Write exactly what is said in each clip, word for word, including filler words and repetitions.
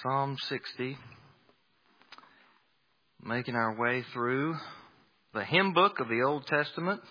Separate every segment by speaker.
Speaker 1: Psalm sixty, making our way through the hymn book of the Old Testament.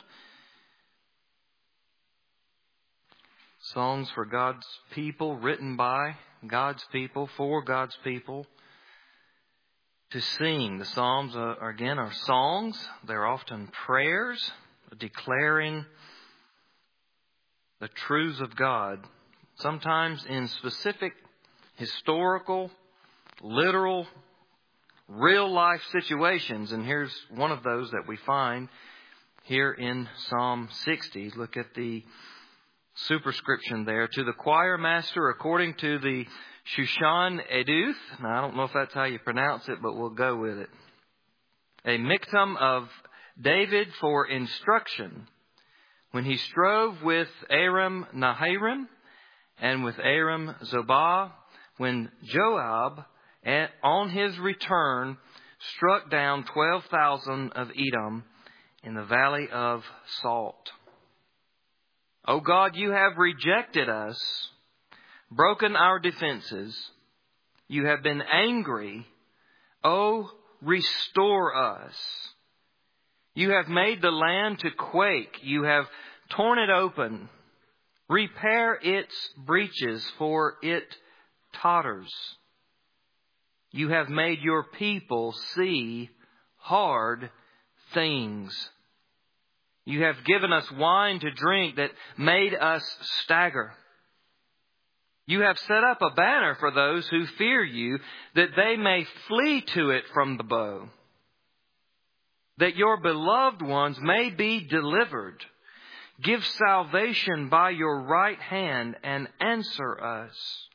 Speaker 1: Songs for God's people, written by God's people, for God's people to sing. The Psalms, are, again, are songs. They're often prayers declaring the truths of God, sometimes in specific historical, literal, real-life situations. And here's one of those that we find here in Psalm sixty. Look at the superscription there. To the choir master according to the Shushan Eduth. Now, I don't know if that's how you pronounce it, but we'll go with it. A miktam of David for instruction when he strove with Aram Naharaim and with Aram Zobah, when Joab, on his return, struck down twelve thousand of Edom in the valley of Salt. O God, you have rejected us, broken our defenses. You have been angry. O restore us. You have made the land to quake. You have torn it open. Repair its breaches, for it totters. You have made your people see hard things. You have given us wine to drink that made us stagger. You have set up a banner for those who fear you, that they may flee to it from the bow, that your beloved ones may be delivered. Give salvation by your right hand and answer us.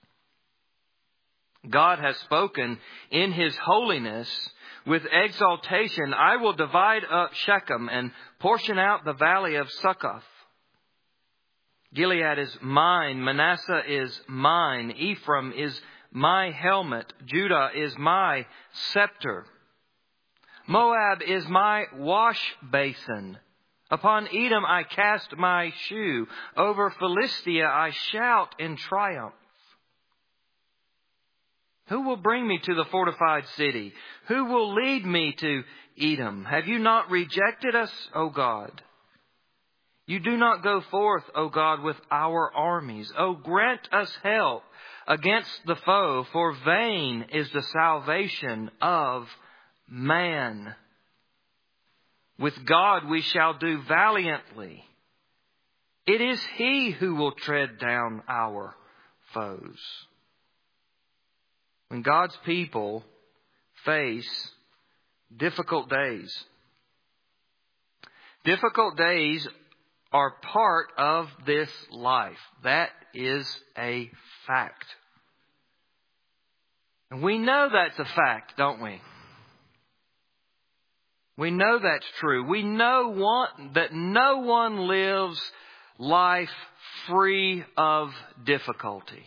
Speaker 1: God has spoken in His holiness with exaltation. I will divide up Shechem and portion out the valley of Succoth. Gilead is mine. Manasseh is mine. Ephraim is my helmet. Judah is my scepter. Moab is my wash basin. Upon Edom I cast my shoe. Over Philistia I shout in triumph. Who will bring me to the fortified city? Who will lead me to Edom? Have you not rejected us, O God? You do not go forth, O God, with our armies. O grant us help against the foe, for vain is the salvation of man. With God we shall do valiantly. It is He who will tread down our foes. When God's people face difficult days, difficult days are part of this life. That is a fact. And we know that's a fact, don't we? We know that's true. We know one, that no one lives life free of difficulty.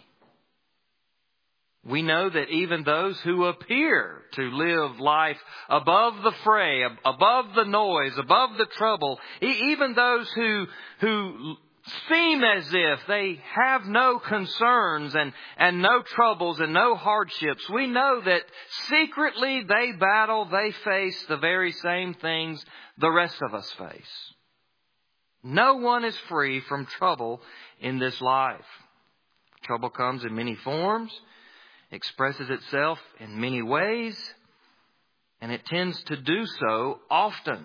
Speaker 1: We know that even those who appear to live life above the fray, above the noise, above the trouble, even those who who seem as if they have no concerns and, and no troubles and no hardships, we know that secretly they battle, they face the very same things the rest of us face. No one is free from trouble in this life. Trouble comes in many forms, expresses itself in many ways, and it tends to do so often.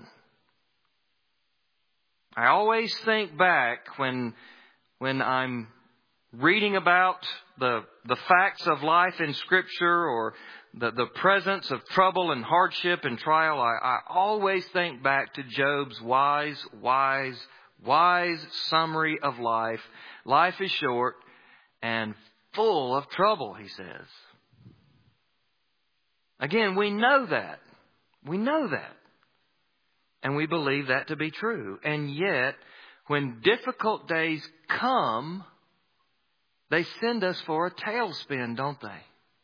Speaker 1: I always think back when when I'm reading about the the facts of life in Scripture, or the, the presence of trouble and hardship and trial, I, I always think back to Job's wise, wise, wise summary of life. Life is short and full of trouble, he says. Again, we know that. We know that. And we believe that to be true. And yet, when difficult days come, they send us for a tailspin, don't they?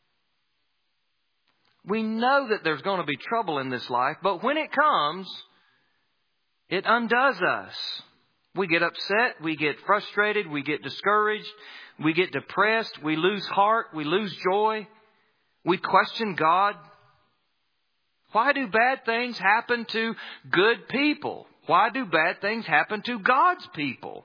Speaker 1: We know that there's going to be trouble in this life, but when it comes, it undoes us. We get upset, we get frustrated, we get discouraged, we get depressed, we lose heart, we lose joy. We question God. Why do bad things happen to good people? Why do bad things happen to God's people?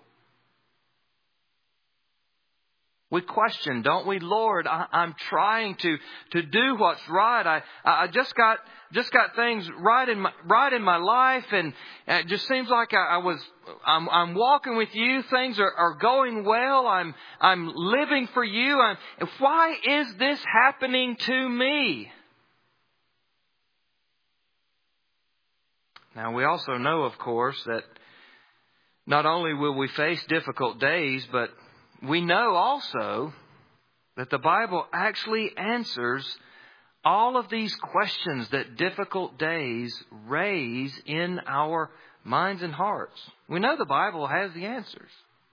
Speaker 1: We question, don't we? Lord, I, I'm trying to, to do what's right. I, I just got, just got things right in my, right in my life. And it just seems like I, I was, I'm, I'm walking with you. Things are, are going well. I'm, I'm living for you. I'm, why is this happening to me? Now, we also know, of course, that not only will we face difficult days, but we know also that the Bible actually answers all of these questions that difficult days raise in our minds and hearts. We know the Bible has the answers.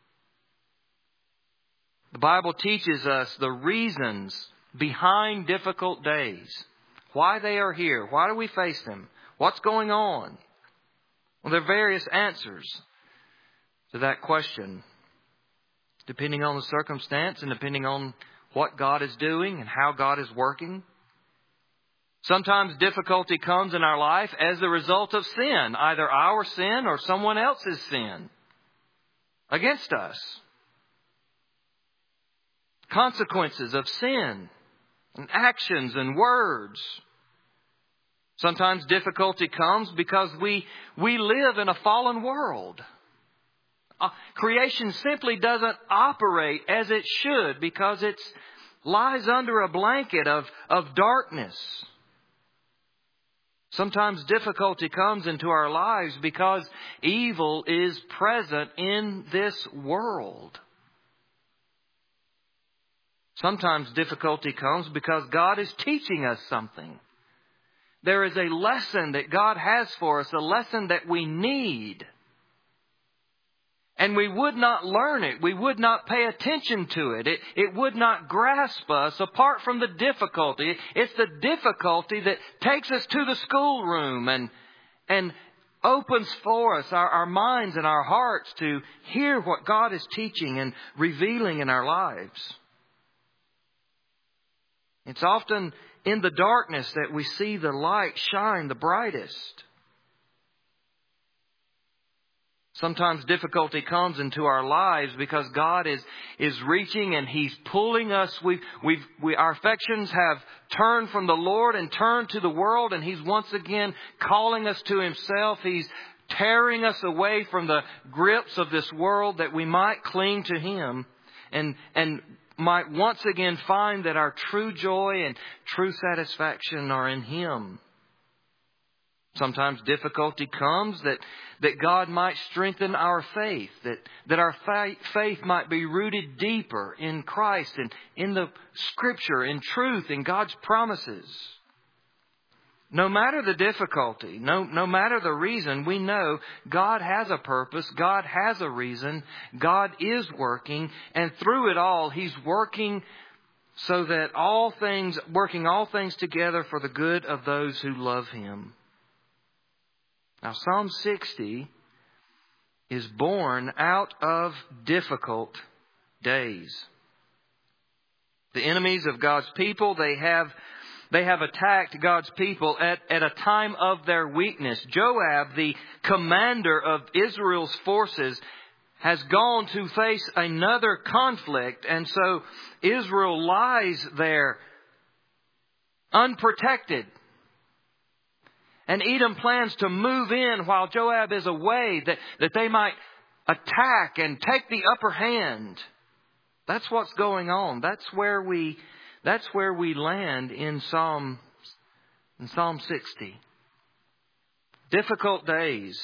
Speaker 1: The Bible teaches us the reasons behind difficult days, why they are here, why do we face them, what's going on. Well, there are various answers to that question, depending on the circumstance and depending on what God is doing and how God is working. Sometimes difficulty comes in our life as the result of sin, either our sin or someone else's sin against us. Consequences of sin and actions and words. Sometimes difficulty comes because we, we live in a fallen world. Uh, creation simply doesn't operate as it should because it lies under a blanket of, of darkness. Sometimes difficulty comes into our lives because evil is present in this world. Sometimes difficulty comes because God is teaching us something. There is a lesson that God has for us, a lesson that we need. And we would not learn it. We would not pay attention to it. It, it would not grasp us apart from the difficulty. It's the difficulty that takes us to the schoolroom and, and opens for us our, our minds and our hearts to hear what God is teaching and revealing in our lives. It's often in the darkness that we see the light shine the brightest. Sometimes difficulty comes into our lives because God is, is reaching and He's pulling us. We've, we've, we, our affections have turned from the Lord and turned to the world, and He's once again calling us to Himself. He's tearing us away from the grips of this world that we might cling to Him and, and might once again find that our true joy and true satisfaction are in Him. Sometimes difficulty comes that, that God might strengthen our faith, that, that our fa- faith might be rooted deeper in Christ and in the Scripture, in truth, in God's promises. No matter the difficulty, no, no matter the reason, we know God has a purpose, God has a reason, God is working, and through it all, He's working so that all things, working all things together for the good of those who love Him. Now, Psalm sixty is born out of difficult days. The enemies of God's people, they have They have attacked God's people at, at a time of their weakness. Joab, the commander of Israel's forces, has gone to face another conflict. And so Israel lies there unprotected. And Edom plans to move in while Joab is away, that, that they might attack and take the upper hand. That's what's going on. That's where we... That's where we land in Psalm, in Psalm sixty. Difficult days.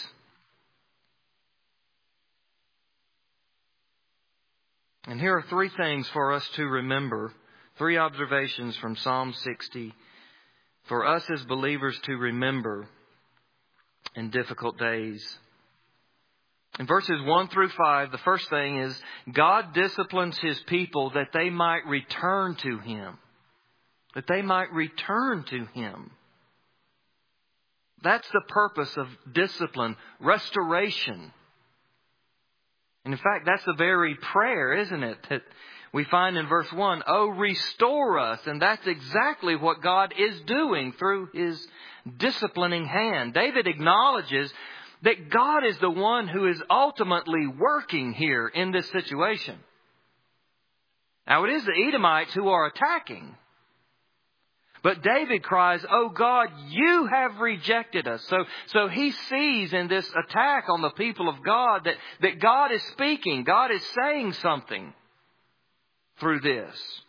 Speaker 1: And here are three things for us to remember. Three observations from Psalm sixty for us as believers to remember in difficult days. In verses one through five, the first thing is God disciplines His people that they might return to Him. That they might return to Him. That's the purpose of discipline, restoration. And in fact, that's the very prayer, isn't it? That we find in verse one, "Oh, restore us." And that's exactly what God is doing through His disciplining hand. David acknowledges that God is the one who is ultimately working here in this situation. Now, it is the Edomites who are attacking. But David cries, "Oh God, you have rejected us." So, so he sees in this attack on the people of God that, that God is speaking. God is saying something through this.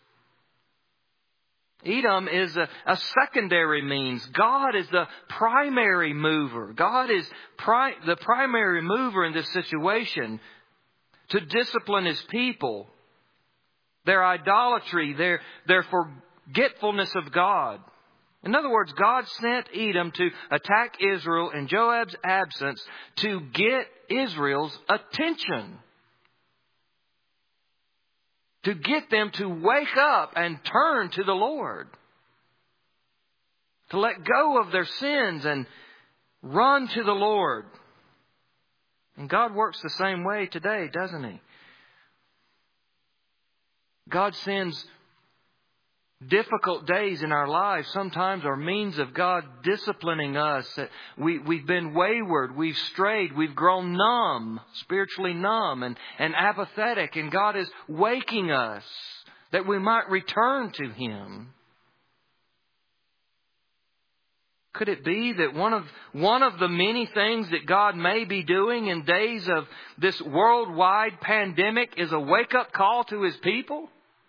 Speaker 1: Edom is a, a secondary means. God is the primary mover. God is pri- the primary mover in this situation to discipline His people. Their idolatry, their, their forgetfulness of God. In other words, God sent Edom to attack Israel in Joab's absence to get Israel's attention. To get them to wake up and turn to the Lord. To let go of their sins and run to the Lord. And God works the same way today, doesn't He? God sends difficult days in our lives sometimes are means of God disciplining us. That we, we've been wayward, we've strayed, we've grown numb, spiritually numb and, and apathetic. And God is waking us that we might return to Him. Could it be that one of, one of the many things that God may be doing in days of this worldwide pandemic is a wake-up call to His people?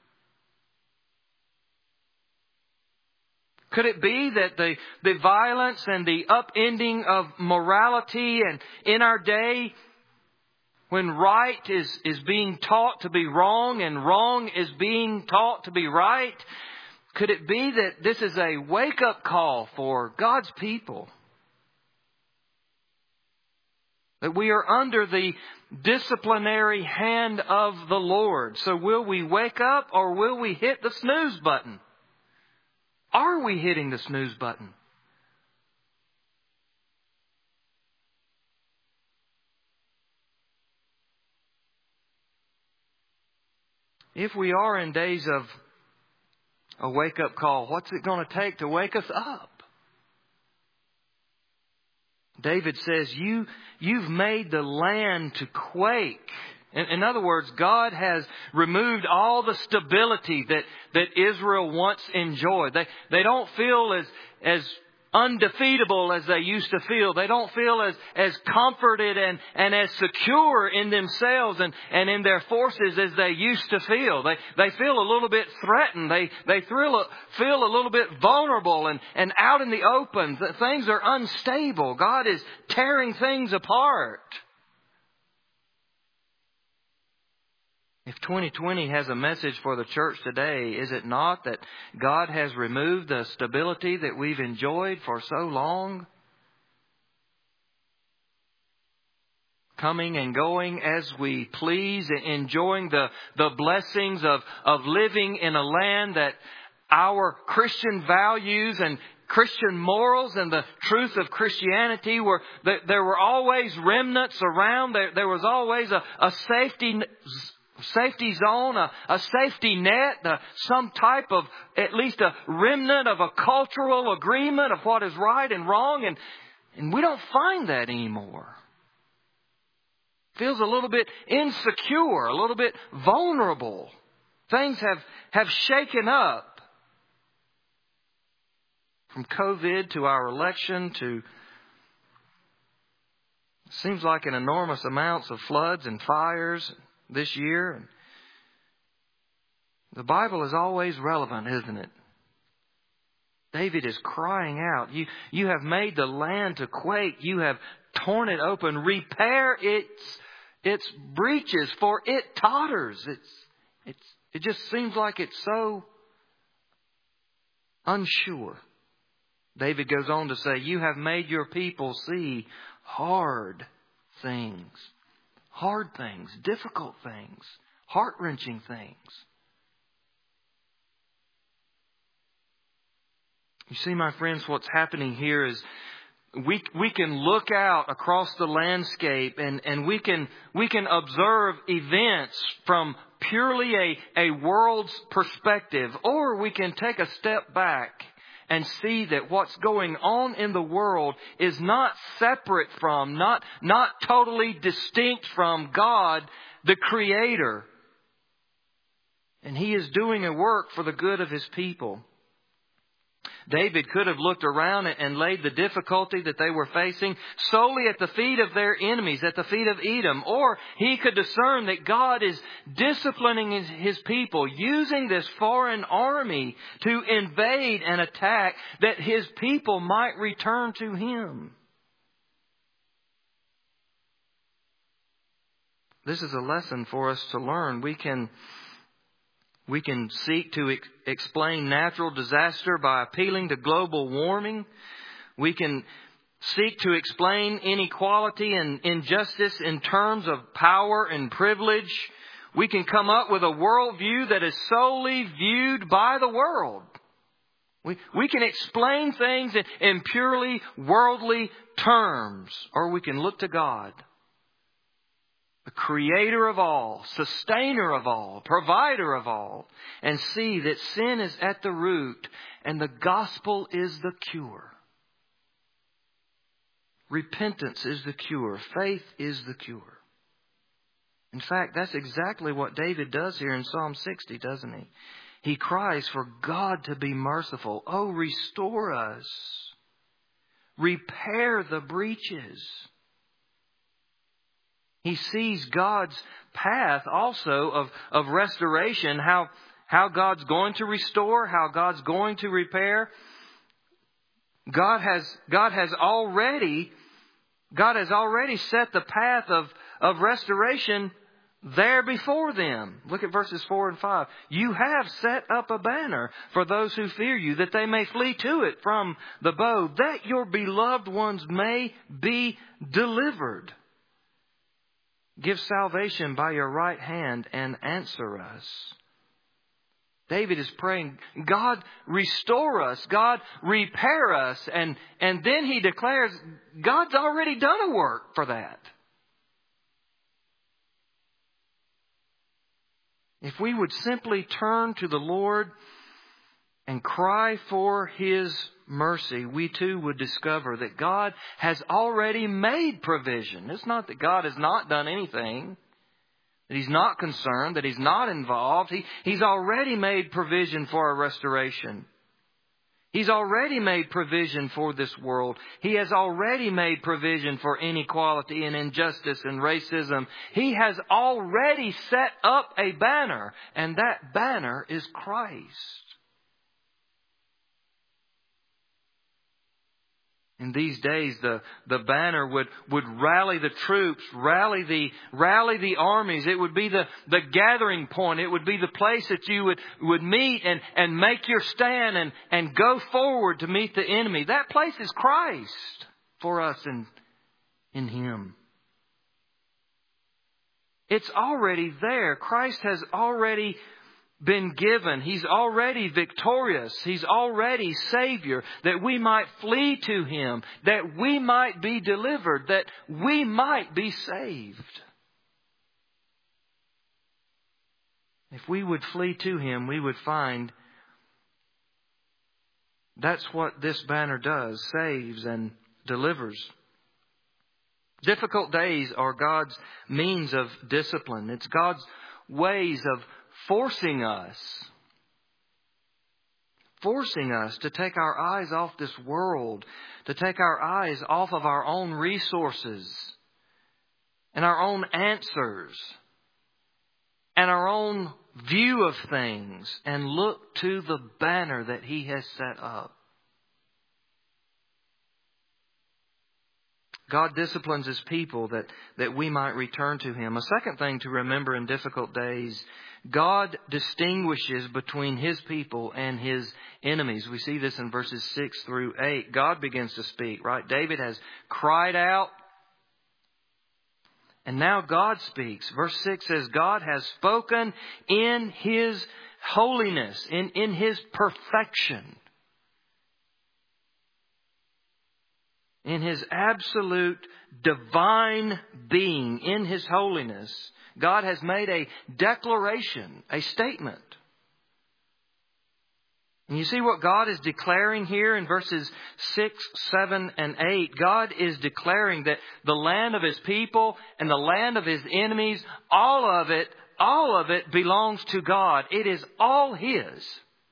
Speaker 1: Could it be that the, the violence and the upending of morality and in our day, when right is, is being taught to be wrong and wrong is being taught to be right, could it be that this is a wake-up call for God's people? That we are under the disciplinary hand of the Lord. So will we wake up or will we hit the snooze button? Are we hitting the snooze button? If we are in days of a wake-up call, what's it going to take to wake us up? David says, you, you've made the land to quake. In, in other words, God has removed all the stability that, that Israel once enjoyed. They, they don't feel as, as undefeatable as they used to feel. They don't feel as, as comforted and, and as secure in themselves and, and in their forces as they used to feel. They, they feel a little bit threatened. They, they feel, feel a little bit vulnerable and, and out in the open. Things are unstable. God is tearing things apart. If twenty twenty has a message for the church today, is it not that God has removed the stability that we've enjoyed for so long? Coming and going as we please, enjoying the, the blessings of, of living in a land that our Christian values and Christian morals and the truth of Christianity were, there were always remnants around. There, there was always a, a safety safety zone, a, a safety net, a, some type of, at least a remnant of a cultural agreement of what is right and wrong. And, and we don't find that anymore. Feels a little bit insecure, a little bit vulnerable. Things have, have shaken up. From COVID to our election to, seems like an enormous amounts of floods and fires this year. The Bible is always relevant, isn't it? David is crying out, you, you have made the land to quake. You have torn it open. Repair its, its breaches, for it totters. It's, it's, it just seems like it's so unsure. David goes on to say, you have made your people see hard things. Hard things, difficult things, heart-wrenching things. You see, my friends, what's happening here is We we can look out across the landscape and, and we can we can observe events from purely a, a world's perspective, or we can take a step back and see that what's going on in the world is not separate from, not not totally distinct from God, the Creator. And He is doing a work for the good of His people. David could have looked around and laid the difficulty that they were facing solely at the feet of their enemies, at the feet of Edom. Or he could discern that God is disciplining His people, using this foreign army to invade and attack, that His people might return to Him. This is a lesson for us to learn. We can... We can seek to ex- explain natural disaster by appealing to global warming. We can seek to explain inequality and injustice in terms of power and privilege. We can come up with a worldview that is solely viewed by the world. We, we can explain things in, in purely worldly terms, or we can look to God, the Creator of all, Sustainer of all, Provider of all, and see that sin is at the root and the gospel is the cure. Repentance is the cure. Faith is the cure. In fact, that's exactly what David does here in Psalm sixty, doesn't he? He cries for God to be merciful. Oh, restore us. Repair the breaches. He sees God's path also of, of restoration, how, how God's going to restore, how God's going to repair. God has, God has already, God has already set the path of, of restoration there before them. Look at verses four and five. You have set up a banner for those who fear you, that they may flee to it from the bow, that your beloved ones may be delivered. Give salvation by your right hand and answer us. David is praying, God, restore us. God, repair us. And, and then he declares, God's already done a work for that. If we would simply turn to the Lord and cry for His mercy, we too would discover that God has already made provision. It's not that God has not done anything, that He's not concerned, that He's not involved. He, he's already made provision for our restoration. He's already made provision for this world. He has already made provision for inequality and injustice and racism. He has already set up a banner, and that banner is Christ. In these days, the, the banner would, would rally the troops, rally the, rally the armies. It would be the, the gathering point. It would be the place that you would, would meet and, and make your stand and, and go forward to meet the enemy. That place is Christ for us in, in Him. It's already there. Christ has already been given. He's already victorious. He's already Savior, that we might flee to Him, that we might be delivered, that we might be saved. If we would flee to Him, we would find that's what this banner does, saves and delivers. Difficult days are God's means of discipline. It's God's ways of forcing us, forcing us to take our eyes off this world, to take our eyes off of our own resources and our own answers and our own view of things, and look to the banner that He has set up. God disciplines His people that, that we might return to Him. A second thing to remember in difficult days, God distinguishes between His people and His enemies. We see this in verses six through eight. God begins to speak, right? David has cried out, and now God speaks. Verse six says, God has spoken in His holiness, in, in His perfection. in His absolute divine being, in His holiness, God has made a declaration, a statement. And you see what God is declaring here in verses six, seven, and eight. God is declaring that the land of His people and the land of His enemies, all of it, all of it belongs to God. It is all His.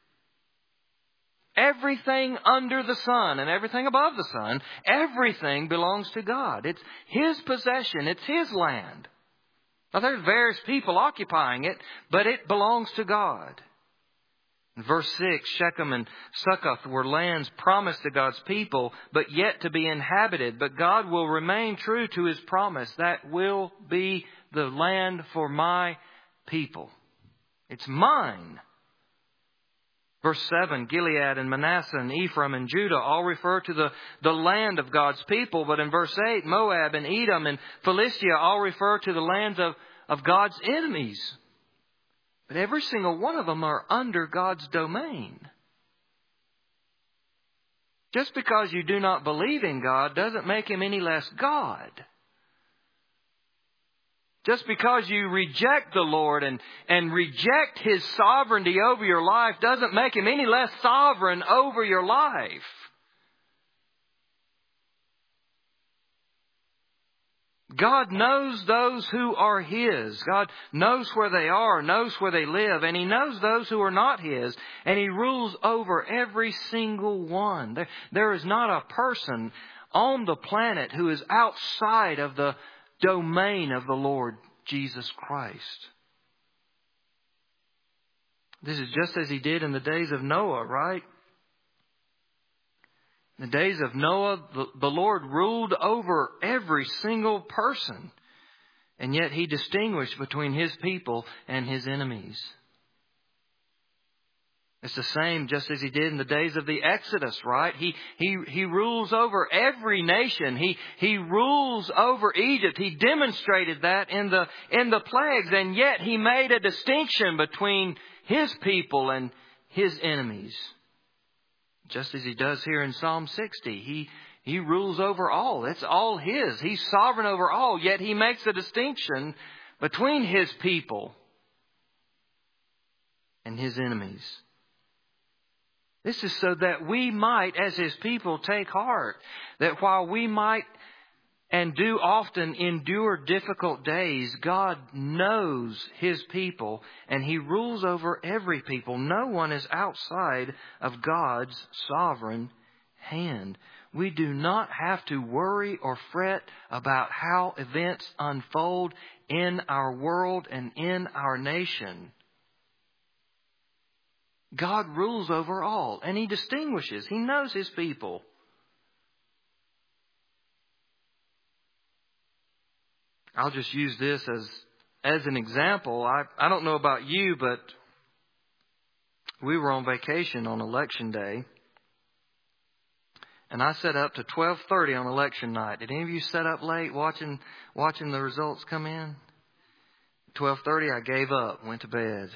Speaker 1: Everything under the sun and everything above the sun, everything belongs to God. It's His possession. It's His land. Now there's various people occupying it, but it belongs to God. In verse six, Shechem and Succoth were lands promised to God's people, but yet to be inhabited. But God will remain true to His promise. That will be the land for my people. It's mine. Verse seven, Gilead and Manasseh and Ephraim and Judah all refer to the, the land of God's people. But in verse eight, Moab and Edom and Philistia all refer to the lands of, of God's enemies. But every single one of them are under God's domain. Just because you do not believe in God doesn't make Him any less God. Just because you reject the Lord and, and reject His sovereignty over your life doesn't make Him any less sovereign over your life. God knows those who are His. God knows where they are, knows where they live, and He knows those who are not His. And He rules over every single one. There, there is not a person on the planet who is outside of the domain of the Lord Jesus Christ. This is just as He did in the days of Noah, right? In the days of Noah, the, the Lord ruled over every single person. And yet He distinguished between His people and His enemies. It's the same just as He did in the days of the Exodus, right? He, he, he rules over every nation. He, he rules over Egypt. He demonstrated that in the, in the plagues. And yet He made a distinction between His people and His enemies. Just as He does here in Psalm sixty. He, he rules over all. It's all His. He's sovereign over all. Yet He makes a distinction between His people and His enemies. This is so that we might, as His people, take heart. That while we might and do often endure difficult days, God knows His people and He rules over every people. No one is outside of God's sovereign hand. We do not have to worry or fret about how events unfold in our world and in our nation. God rules over all, and He distinguishes. He knows His people. I'll just use this as as an example. I, I don't know about you, but we were on vacation on election day. And I set up to twelve thirty on election night. Did any of you set up late watching watching the results come in? twelve thirty, I gave up, went to bed.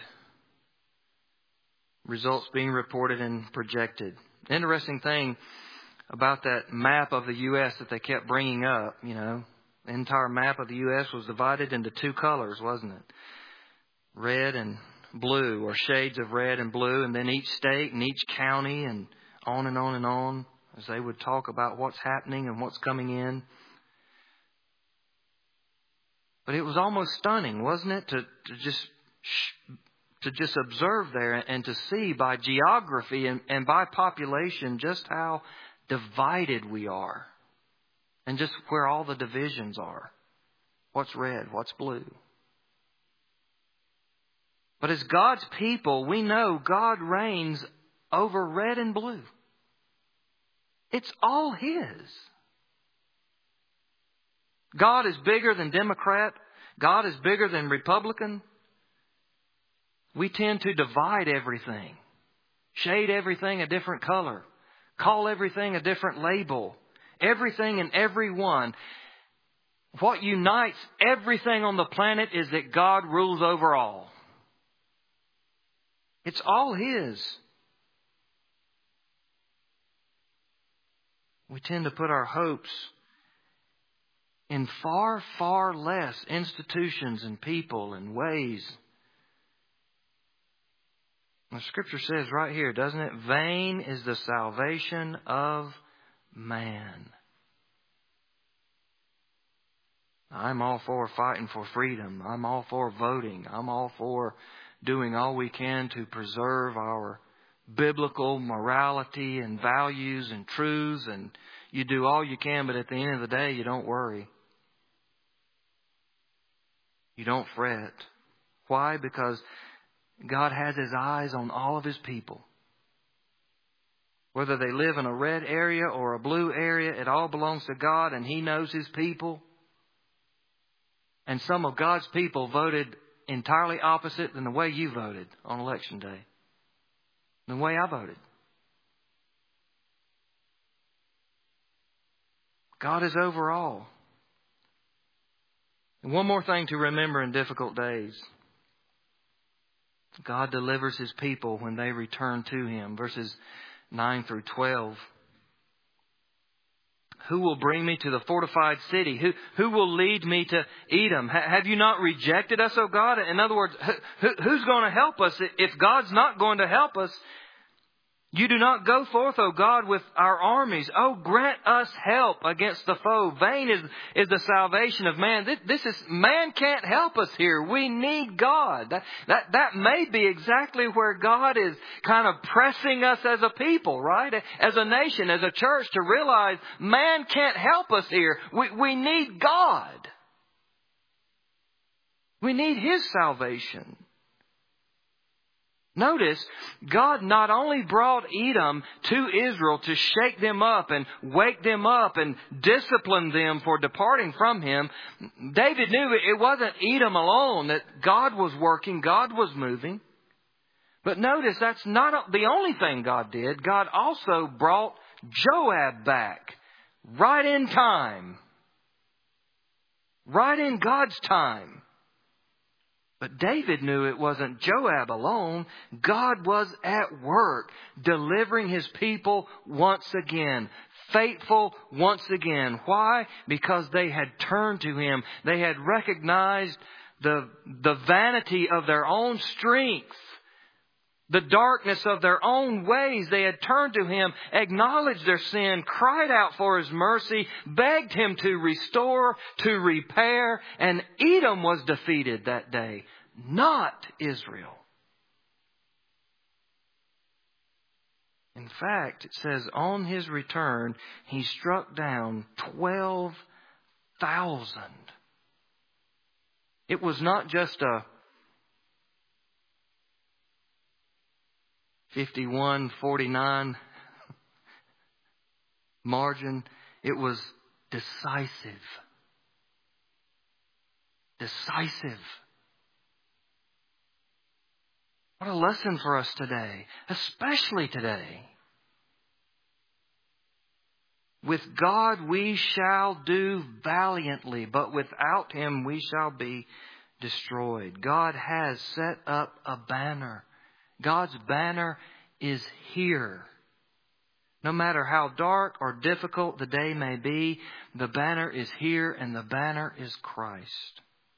Speaker 1: Results being reported and projected. Interesting thing about that map of the U S that they kept bringing up, you know, the entire map of the U S was divided into two colors, wasn't it? Red and blue, or shades of red and blue, and then each state and each county and on and on and on as they would talk about what's happening and what's coming in. But it was almost stunning, wasn't it, to, to just to just observe there and to see by geography and, and by population just how divided we are. And just where all the divisions are. What's red? What's blue? But as God's people, we know God reigns over red and blue. It's all His. God is bigger than Democrat. God is bigger than Republican. We tend to divide everything. Shade everything a different color. Call everything a different label. Everything and everyone. What unites everything on the planet is that God rules over all. It's all His. We tend to put our hopes in far, far less institutions and people and ways. The Scripture says right here, doesn't it? Vain is the salvation of man. I'm all for fighting for freedom. I'm all for voting. I'm all for doing all we can to preserve our biblical morality and values and truths. And you do all you can, but at the end of the day, you don't worry. You don't fret. Why? Because God has His eyes on all of His people. Whether they live in a red area or a blue area, it all belongs to God, and He knows His people. And some of God's people voted entirely opposite than the way you voted on Election Day. The way I voted. God is over all. And one more thing to remember in difficult days. God delivers His people when they return to Him. Verses nine through twelve. Who will bring me to the fortified city? Who who will lead me to Edom? Ha, have you not rejected us, O God? In other words, who, who's going to help us? If God's not going to help us, you do not go forth, O God, with our armies. Oh, grant us help against the foe. Vain is, is the salvation of man. This, this is, man can't help us here. We need God. That, that, that may be exactly where God is kind of pressing us as a people, right? As a nation, as a church, to realize man can't help us here. We, we need God. We need His salvation. Notice, God not only brought Edom to Israel to shake them up and wake them up and discipline them for departing from Him. David knew it wasn't Edom alone that God was working, God was moving. But notice, that's not the only thing God did. God also brought Joab back right in time. Right in God's time. But David knew it wasn't Joab alone. God was at work, delivering His people once again. Faithful once again. Why? Because they had turned to Him. They had recognized the, the vanity of their own strength. The darkness of their own ways. They had turned to Him, acknowledged their sin, cried out for His mercy, begged Him to restore, to repair. And Edom was defeated that day, not Israel. In fact, it says on His return, He struck down twelve thousand. It was not just a fifty-one forty-nine margin. It was decisive. Decisive. What a lesson for us today, especially today. With God we shall do valiantly, but without Him we shall be destroyed. God has set up a banner. God's banner is here. No matter how dark or difficult the day may be, the banner is here, and the banner is Christ.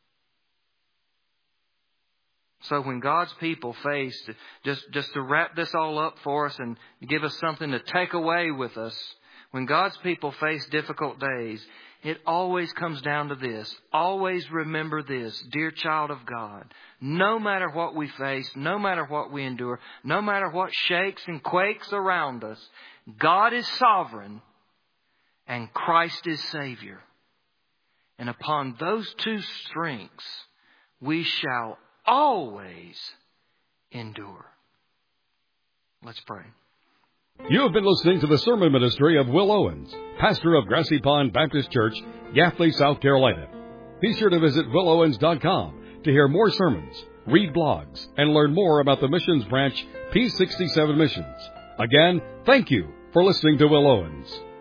Speaker 1: So when God's people face, just, just to wrap this all up for us and give us something to take away with us, when God's people face difficult days, it always comes down to this. Always remember this, dear child of God. No matter what we face, no matter what we endure, no matter what shakes and quakes around us, God is sovereign and Christ is Savior. And upon those two strengths, we shall always endure. Let's pray.
Speaker 2: You have been listening to the sermon ministry of Will Owens, pastor of Grassy Pond Baptist Church, Gaffney, South Carolina. Be sure to visit will owens dot com to hear more sermons, read blogs, and learn more about the missions branch P sixty-seven Missions. Again, thank you for listening to Will Owens.